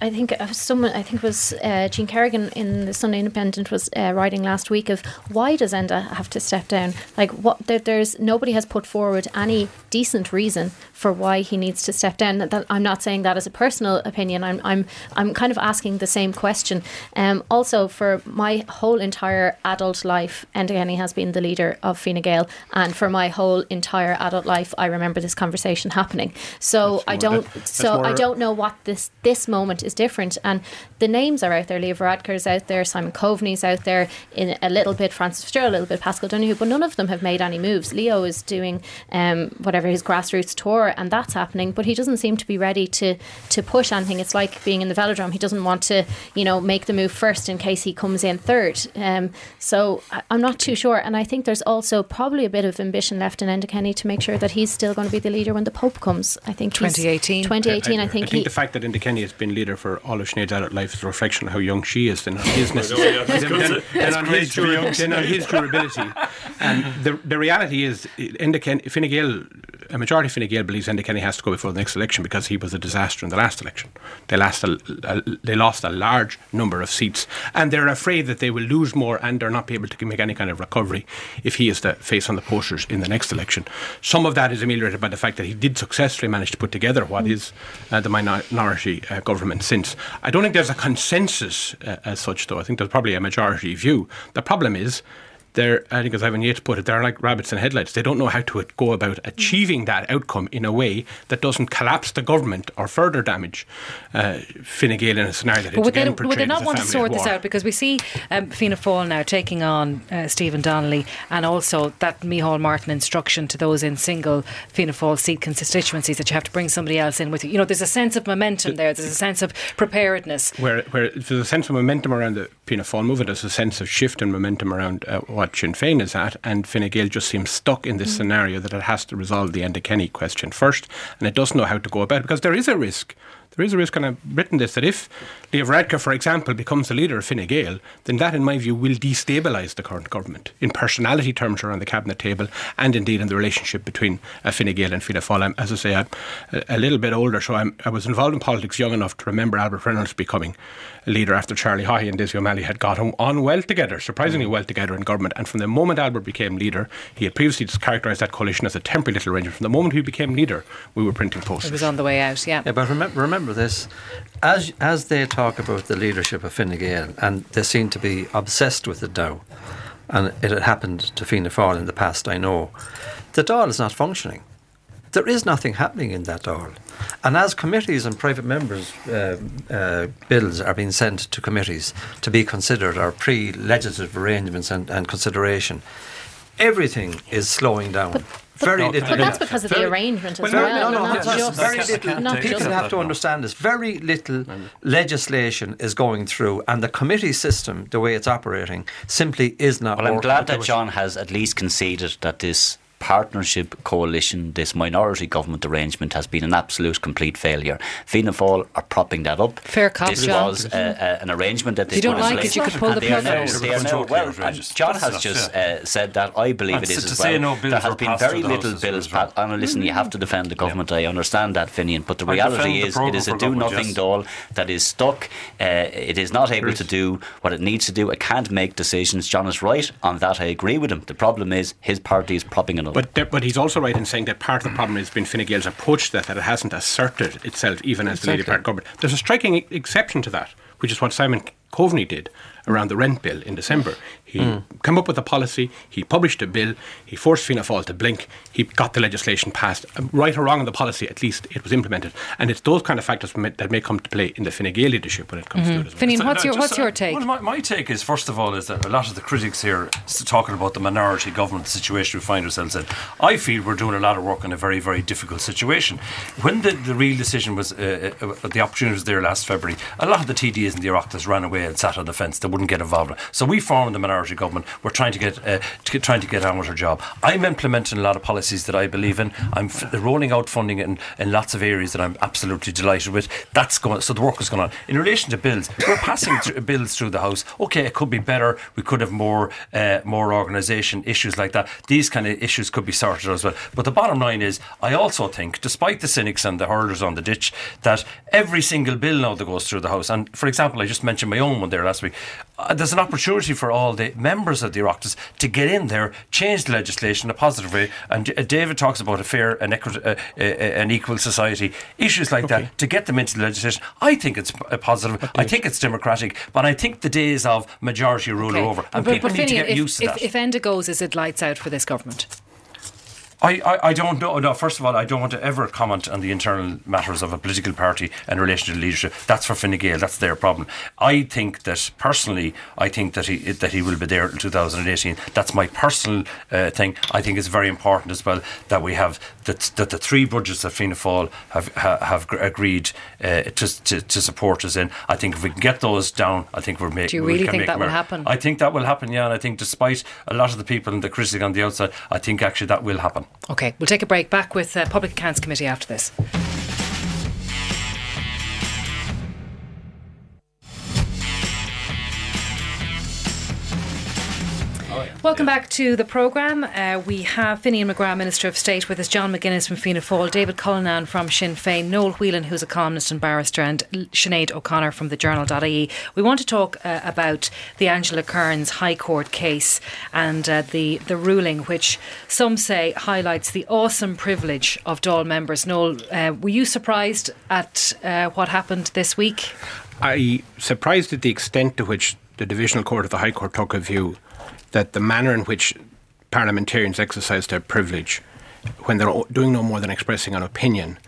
it was Jean Kerrigan in the Sunday Independent was writing last week of why does Enda have to step down? Like there's nobody has put forward any decent reason for why he needs to step down. That, I'm not saying that as a personal opinion. I'm kind of asking the same question. Also, for my whole entire adult life, Enda Kenny has been the leader of Fine Gael, and for my whole entire adult life, I remember this conversation happening. So I don't know what this moment is different. And the names are out there. Leo Varadkar's out there, Simon Coveney's out there, in a little bit Francis Fitzgerald, a little bit Pascal Donoghue, but none of them have made any moves. Leo is doing whatever his grassroots tour, and that's happening, but he doesn't seem to be ready to push anything. It's like being in the velodrome. He doesn't want to, make the move first in case he comes in third. So I'm not too sure. And I think there's also probably a bit of ambition left in Enda Kenny to make sure that he's still going to be the leader when the Pope comes. I think 2018. I think the fact that Enda Kenny has been leader for all of Sinead's adult life is a reflection of how young she is and on his durability. And the reality is, Fine Gael, a majority of Fine Gael believes Enda Kenny has to go before the next election because he was a disaster in the last election. They lost a large number of seats, and they're afraid that they will lose more and they're not be able to make any kind of recovery if he is the face on the posters in the next election. Some of that is ameliorated by the fact that he did successfully manage to put together what is the minority government since. I don't think there's a consensus as such, though. I think there's probably a majority view. The problem is, I think as Ivan Yates put it, they're like rabbits in headlights. They don't know how to go about achieving that outcome in a way that doesn't collapse the government or further damage Fine Gael in a scenario that it's again portrayed as a family war. Would they not want to sort this out? Because we see Fianna Fáil now taking on Stephen Donnelly, and also that Micheál Martin instruction to those in single Fianna Fáil seat constituencies that you have to bring somebody else in with you. There's a sense of momentum there. There's a sense of preparedness. Where there's a sense of momentum around the Fianna Fáil movement, there's a sense of shift and momentum around what Sinn Féin is at, and Fine Gael just seems stuck in this scenario that it has to resolve the Enda Kenny question first, and it doesn't know how to go about it, because there is a risk. There is a risk, and I've written this, that if Leo Varadkar, for example, becomes the leader of Fine Gael, then that, in my view, will destabilise the current government in personality terms around the cabinet table, and indeed in the relationship between Fine Gael and Fianna Fáil. As I say, I'm a little bit older, so I was involved in politics young enough to remember Albert Reynolds becoming a leader after Charlie Haughey and Dizzy O'Malley had got on well together, surprisingly well together in government. And from the moment Albert became leader, he had previously characterised that coalition as a temporary little arrangement. From the moment he became leader, we were printing posters. It was on the way out, yeah. But remember this, as they talk about the leadership of Fine Gael, and they seem to be obsessed with it now, and it had happened to Fianna Fáil in the past, I know, the Dáil is not functioning. There is nothing happening in that Dáil. And as committees and private members' bills are being sent to committees to be considered, or pre-legislative arrangements and consideration, everything is slowing down. But that's because of the arrangement as well. People have to understand this. Very little legislation is going through, and the committee system, the way it's operating, simply is not working. Well, I'm glad that John has at least conceded that this partnership coalition, this minority government arrangement has been an absolute complete failure. Fianna Fáil are propping that up. Fair cop, this John. was an arrangement that they If you don't put in like place. it, you could pull the They are plug now, out. well, John has just said that. I believe it is as well. There has been very little bills passed. And listen, you have to defend the government. I understand that, Finian, but the reality is it is a do-nothing Dáil that is stuck. It is not able to do what it needs to do. It can't make decisions. John is right on that. I agree with him. The problem is his party is propping it up. But he's also right in saying that part of the problem has been Fine Gael's approach to that it hasn't asserted itself even as the Labour Party government. There's a striking exception to that, which is what Simon Coveney did around the rent bill in December. He came up with a policy, he published a bill, he forced Fianna Fáil to blink, he got the legislation passed. Right or wrong on the policy, at least it was implemented. And it's those kind of factors that may come to play in the Fine Gael leadership when it comes to it as well. Finian, what's your take? Well, my take is, first of all, is that a lot of the critics here talking about the minority government situation we find ourselves in. I feel we're doing a lot of work in a very, very difficult situation. When the real decision was, the opportunity was there last February, a lot of the TDs and the Oireachtas ran away and sat on the fence. They wouldn't get involved. So we formed the minority government. We're trying to get on with our job. I'm implementing a lot of policies that I believe in. I'm rolling out funding in lots of areas that I'm absolutely delighted with. That's going. So the work is going on. In relation to bills, we're passing bills through the House. Okay, it could be better. We could have more organisation, issues like that. These kind of issues could be sorted as well. But the bottom line is, I also think, despite the cynics and the hurlers on the ditch, that every single bill now that goes through the House, and for example, I just mentioned my own one there last week, there's an opportunity for all the members of the Oireachtas to get in there, change the legislation in a positive way. And David talks about a fair and an equal society, issues like that, to get them into the legislation. I think it's positive. I think it's democratic. But I think the days of majority rule are over. And people need to get used to that. If Enda goes, is it lights out for this government? I don't know. No, first of all, I don't want to ever comment on the internal matters of a political party in relation to leadership. That's for Fine Gael. That's their problem. I think that personally, that he will be there in 2018. That's my personal thing. I think it's very important as well that we have that the three budgets that Fianna Fáil have agreed to support us in. I think if we can get those down, I think we're making. Do you really think that will happen? I think that will happen. Yeah, and I think despite a lot of the people and the critic on the outside, I think actually that will happen. OK, we'll take a break. Back with Public Accounts Committee after this. Welcome back to the programme. We have Finian McGrath, Minister of State, with us, John McGuinness from Fianna Fáil, David Cullinan from Sinn Féin, Noel Whelan, who's a columnist and barrister, and Sinead O'Connor from the Journal.ie. We want to talk about the Angela Kearns High Court case and the ruling, which some say highlights the awesome privilege of Dáil members. Noel, were you surprised at what happened this week? I'm surprised at the extent to which the Divisional Court of the High Court took a view that the manner in which parliamentarians exercise their privilege when they're doing no more than expressing an opinion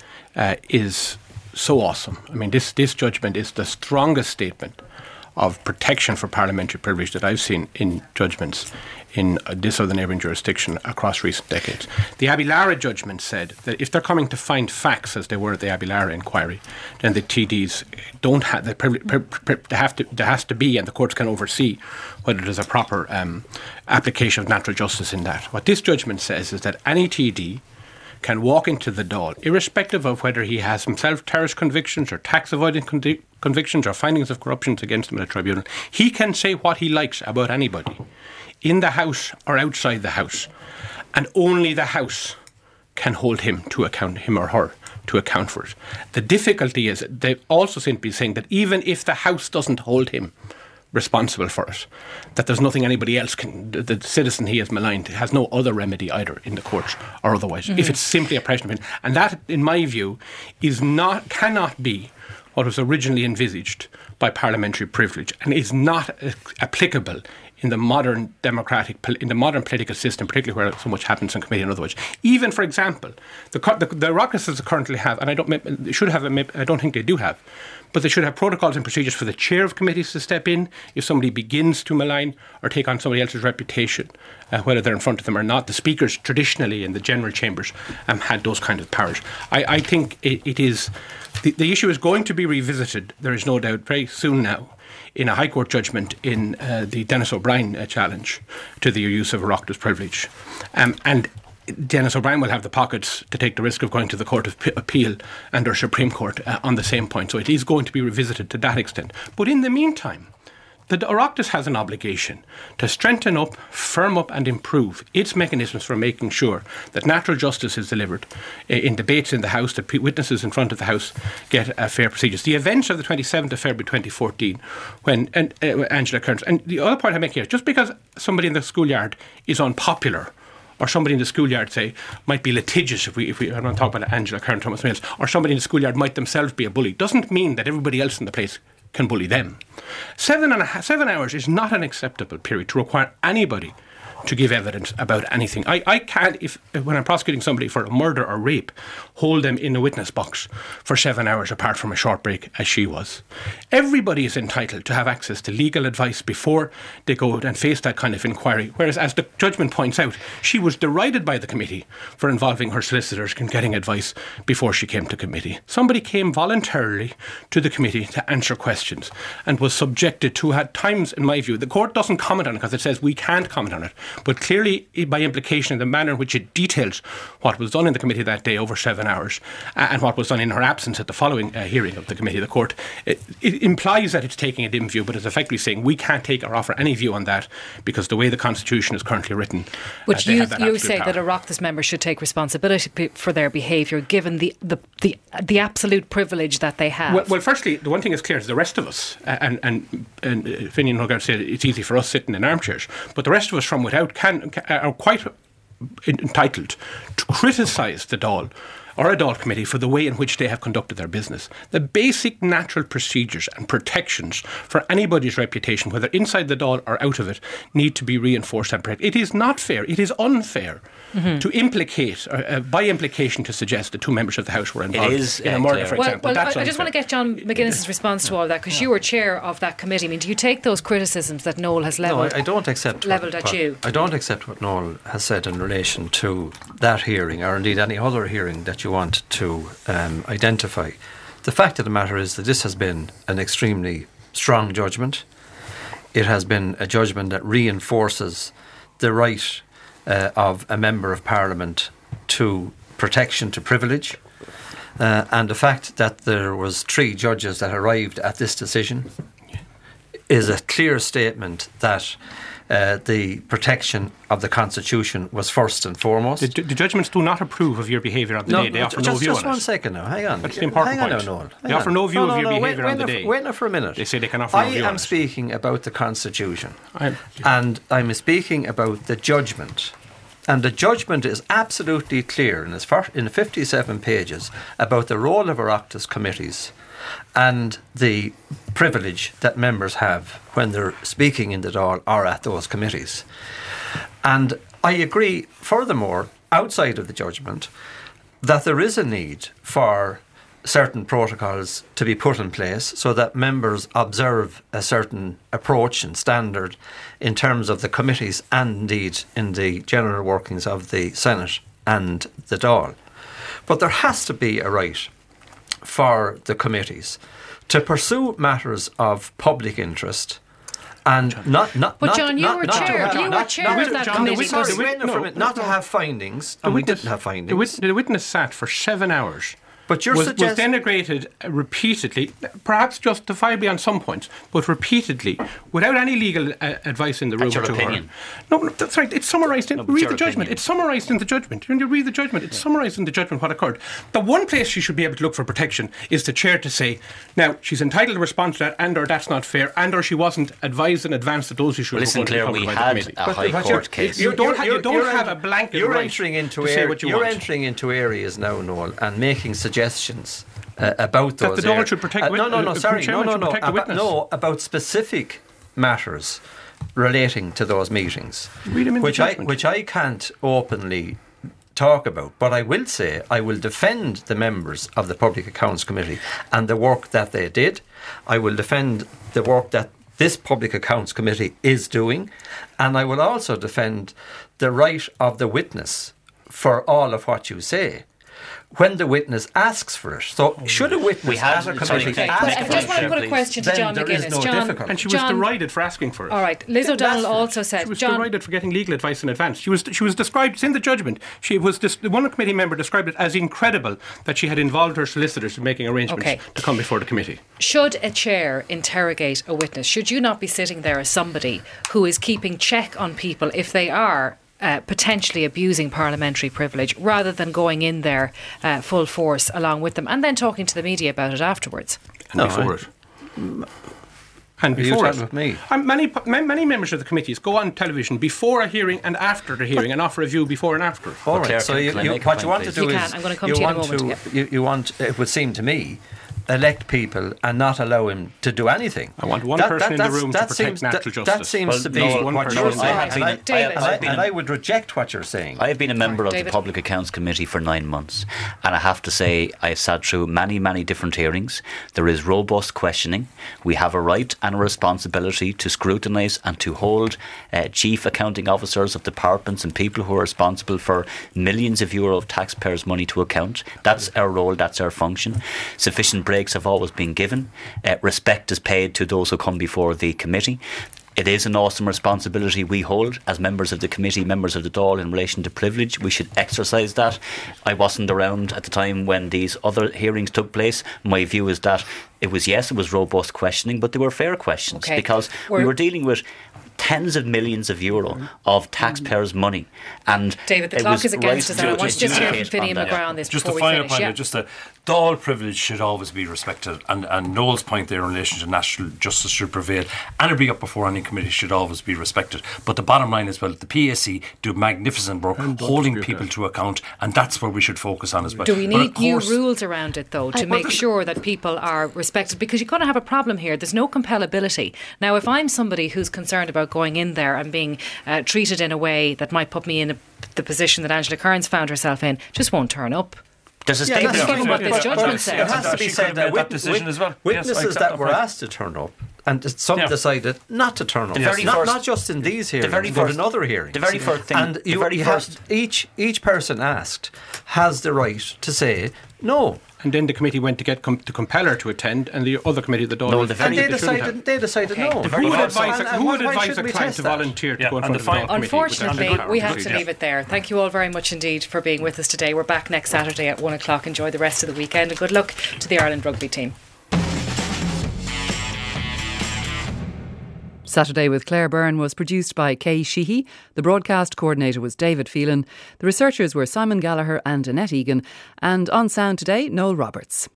is so awesome. I mean, this judgment is the strongest statement of protection for parliamentary privilege that I've seen in judgments in this or the neighbouring jurisdiction across recent decades. The Abbey Lara judgment said that if they're coming to find facts, as they were at the Abbey Lara inquiry, then the TDs don't have the privilege. There has to be, and the courts can oversee whether there's a proper application of natural justice in that. What this judgment says is that any TD can walk into the Dáil, irrespective of whether he has himself terrorist convictions or tax avoidance convictions or findings of corruption against him in a tribunal. He can say what he likes about anybody, in the House or outside the House, and only the House can hold him to account, him or her to account for it. The difficulty is they also seem to be saying that even if the House doesn't hold him responsible for it, that there's nothing anybody else can, the citizen he has maligned has no other remedy either in the courts or otherwise, if it's simply oppression. And that, in my view, cannot be what was originally envisaged by parliamentary privilege, and is not applicable in the modern political system, particularly where so much happens in committee and otherwise. Even, for example, the Oireachtas currently have, and I don't think they do have, but they should have protocols and procedures for the chair of committees to step in if somebody begins to malign or take on somebody else's reputation, whether they're in front of them or not. The speakers traditionally in the general chambers had those kind of powers. I think it is the issue is going to be revisited, there is no doubt, very soon now, in a High Court judgment in the Dennis O'Brien challenge to the use of Oireachtas privilege. And Denis O'Brien will have the pockets to take the risk of going to the Court of Appeal and or Supreme Court on the same point. So it is going to be revisited to that extent. But in the meantime, the Oireachtas has an obligation to strengthen up, firm up and improve its mechanisms for making sure that natural justice is delivered in debates in the House, that witnesses in front of the House get fair procedures. The events of the 27th of February 2014 when Angela Kearns, and the other point I make here, just because somebody in the schoolyard is unpopular, or somebody in the schoolyard, say, might be litigious, I'm not talking about Angela Kearns, Thomas Mills, or somebody in the schoolyard might themselves be a bully, doesn't mean that everybody else in the place can bully them. 7 hours is not an acceptable period to require anybody to give evidence about anything. I can't, when I'm prosecuting somebody for a murder or rape, hold them in a witness box for 7 hours apart from a short break, as she was. Everybody is entitled to have access to legal advice before they go out and face that kind of inquiry. Whereas, as the judgment points out, she was derided by the committee for involving her solicitors in getting advice before she came to committee. Somebody came voluntarily to the committee to answer questions and was subjected to, at times, in my view, the court doesn't comment on it because it says we can't comment on it. But clearly, by implication, in the manner in which it details what was done in the committee that day over 7 hours and what was done in her absence at the following hearing of the committee, the court, it implies that it's taking a dim view, but it's effectively saying we can't take or offer any view on that because the way the Constitution is currently written. But you say that Oireachtas members should take responsibility for their behaviour, given the absolute privilege that they have. Well, firstly, the one thing is clear is the rest of us, and Finian Hogarth said it's easy for us sitting in armchairs, but the rest of us from without are quite entitled to criticise the Dáil or a Dáil committee for the way in which they have conducted their business. The basic natural procedures and protections for anybody's reputation, whether inside the Dáil or out of it, need to be reinforced and protected. It is not fair, it is unfair to implicate, by implication, to suggest that two members of the House were involved in a murder, for example. Well, I just want to get John McGuinness's response to all that, because you were chair of that committee. I mean, do you take those criticisms that Noel has levelled? No, I don't accept at you. I don't accept what Noel has said in relation to that hearing, or indeed any other hearing that you want to identify. The fact of the matter is that this has been an extremely strong judgment. It has been a judgment that reinforces the right of a Member of Parliament to protection to privilege, and the fact that there was 3 judges that arrived at this decision is a clear statement that the protection of the Constitution was first and foremost. The judgments do not approve of your behaviour on the day. They offer no view on it. Just 1 second now, hang on. That's the important point. Noel. They offer no view of your behaviour on the day. Wait now for a minute. They say they can offer no view on it. I am speaking about the Constitution. And I'm speaking about the judgment. And the judgment is absolutely clear in 57 pages about the role of Oireachtas committees and the privilege that members have when they're speaking in the Dáil or at those committees. And I agree, furthermore, outside of the judgment, that there is a need for certain protocols to be put in place so that members observe a certain approach and standard in terms of the committees and indeed in the general workings of the Senate and the Dáil. But there has to be a right for the committees to pursue matters of public interest and not you were chair of that committee. Not to have findings, and we didn't have findings. The witness sat for 7 hours. But was denigrated repeatedly, perhaps justifiably on some points, but repeatedly, without any legal advice in the room to her. No, that's right. It's summarised in read the judgment. It's summarised in the judgment. When you read the judgment, it's summarised in the judgment what occurred. The one place she should be able to look for protection is the chair to say, now she's entitled to respond to that, and or that's not fair, and or she wasn't advised in advance that those issues were going to be covered by the committee. A High Court case. You don't have a blanket right to say what you want. You're entering into areas now, Noel, and making suggestions about those. That the Dáil should protect about specific matters relating to those meetings, which I can't openly talk about. But I will say I will defend the members of the Public Accounts Committee and the work that they did. I will defend the work that this Public Accounts Committee is doing, and I will also defend the right of the witness for all of what you say. when the witness asks for it. So should a witness at a committee I just want to put a question to John McGuinness. John, and she was derided for asking for it. All right, Liz O'Donnell also said she was derided for getting legal advice in advance. She was described, it's in the judgment, one committee member described it as incredible that she had involved her solicitors in making arrangements to come before the committee. Should a chair interrogate a witness? Should you not be sitting there as somebody who is keeping check on people if they are potentially abusing parliamentary privilege, rather than going in there full force along with them and then talking to the media about it afterwards? And before it. With me? Many members of the committees go on television before a hearing and after the hearing and offer a view before and after. All right, so what you want to do is... I'm going to come to you in a moment. You want, it would seem to me, elect people and not allow him to do anything. I want one person in the room to protect natural justice. That seems to be what you're saying. And I would reject what you're saying. I have been a member of the Public Accounts Committee for 9 months, and I have to say I have sat through many different hearings. There is robust questioning. We have a right and a responsibility to scrutinise and to hold chief accounting officers of departments and people who are responsible for millions of euro of taxpayers' money to account. That's our role, that's our function. Sufficient breaks have always been given. Respect is paid to those who come before the committee. It is an awesome responsibility we hold as members of the committee, members of the Dáil, in relation to privilege. We should exercise that. I wasn't around at the time when these other hearings took place. My view is that it was robust questioning, but they were fair questions because we were dealing with tens of millions of euro of taxpayers' money. And David, the clock is against us. I want to just hear from Finian McGrath on this just before the final we finish. Point, just the Dáil privilege should always be respected, and Noel's point there in relation to national justice should prevail, and it'll be up before any committee should always be respected. But the bottom line is, well, the PAC do magnificent work holding people to account, and that's where we should focus on as well. Do we need new rules around it, though, to make sure that people are respected? Because you're going to have a problem here. There's no compellability. Now, if I'm somebody who's concerned about going in there and being treated in a way that might put me in the position that Angela Kearns found herself in, just won't turn up. There's a statement given what this judgment says. It has to be said that decision as well. Witnesses that were asked to turn up, and some decided not to turn up. Not just in these hearings, but in other hearings. The very first thing. And each person asked has the right to say no. And then the committee went to compel her to attend, and the other committee, the Dáil, they decided no. Who would advise a client to volunteer to go in front of the Dáil committee? Unfortunately, we have to leave it there. Thank you all very much indeed for being with us today. We're back next Saturday at 1 o'clock. Enjoy the rest of the weekend, and good luck to the Ireland rugby team. Saturday with Claire Byrne was produced by Kay Sheehy. The broadcast coordinator was David Phelan. The researchers were Simon Gallagher and Annette Egan. And on sound today, Noel Roberts.